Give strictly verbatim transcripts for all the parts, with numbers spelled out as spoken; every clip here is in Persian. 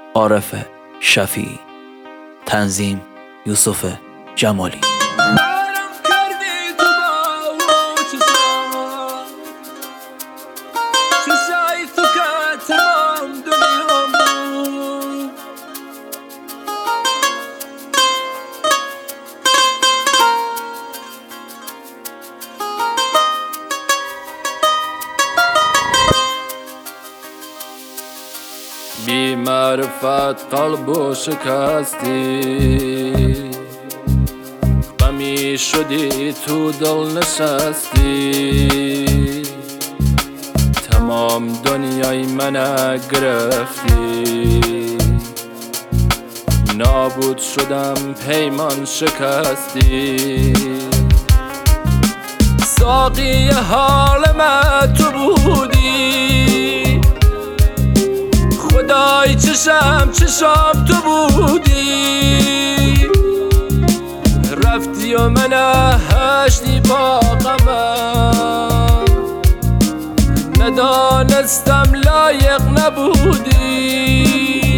عارف شفیعی. تنظیم یوسف جمالی. بی معرفت قلبو شکستی، غمی شدی تو دل نشستی، تمام دنیای من گرفتی، نابود شدم پیمان شکستی، ساقی حال من تو بودی، خدای چشم چشم تو بودی، رفتی و من هشتی با غمم، ندانستم لایق نبودی.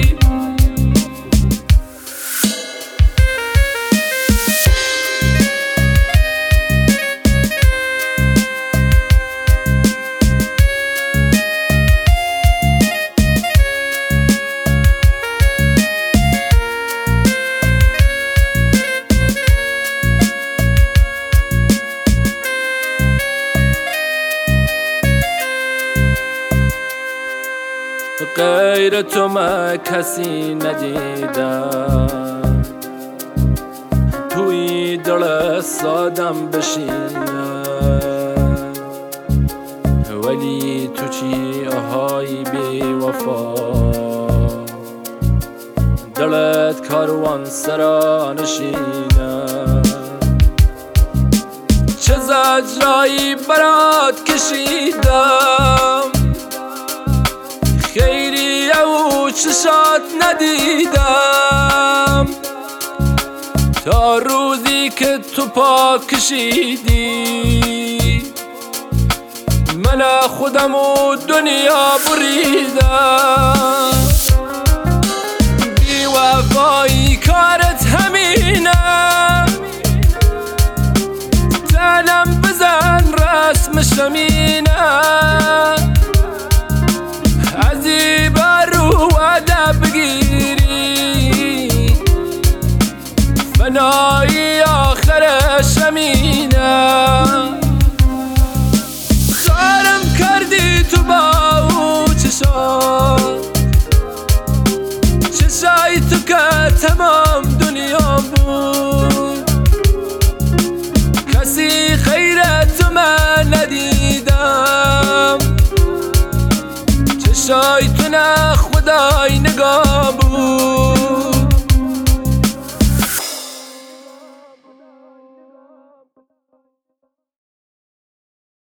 غیر تو من کسی ندیدم، توی دل سادم بشینم، ولی تو چی آهای بی وفا، دلت کاروان سرا نشینم، چه زجرایی برات کشیدم، خیری او چشات ندیدم، تا روزی که تو پاک کشیدی، من خودم و دنیا بریدم. بی وفایی کارت همینه، تنم بزن رسم شمینه، فنایی آخر شمینه، خارم کردی تو با او چشات، چشای تو که تمام دنیا بود، کسی خیرت من ندیدم، چشای تو نه خدای نگاه بود.